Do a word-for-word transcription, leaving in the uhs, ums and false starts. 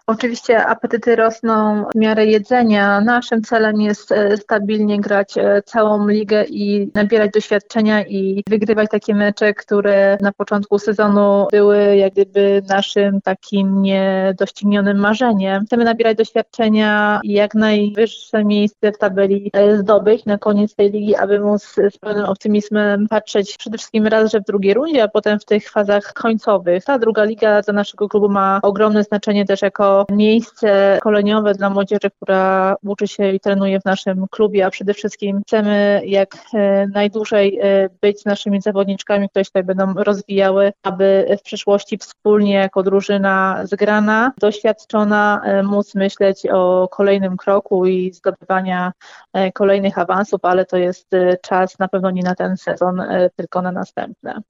Oczywiście apetyty rosną w miarę jedzenia. Naszym celem jest e, stabilnie grać e, całą ligę i nabierać doświadczenia i wygrywać takie mecze, które na początku sezonu były jak gdyby naszym takim niedoścignionym marzeniem. Chcemy nabierać doświadczenia i jak najwyższe miejsce w tabeli e, zdobyć na koniec tej ligi, aby móc z pełnym optymizmem patrzeć przede wszystkim raz, że w drugiej rundzie, a potem w tych fazach końcowych. Ta druga liga dla naszego klubu ma ogromne znaczenie też jako miejsce szkoleniowe dla młodzieży, która uczy się i trenuje w naszym klubie, a przede wszystkim chcemy jak e, najdłużej e, być z naszymi zawodniczkami, które się tutaj będą rozwijały, aby w przyszłości wspólnie jako drużyna zgrana, doświadczona e, móc myśleć o kolejnym kroku i zdobywania e, kolejnych awansów, ale to jest e, czas na pewno nie na ten sezon, e, tylko na następne.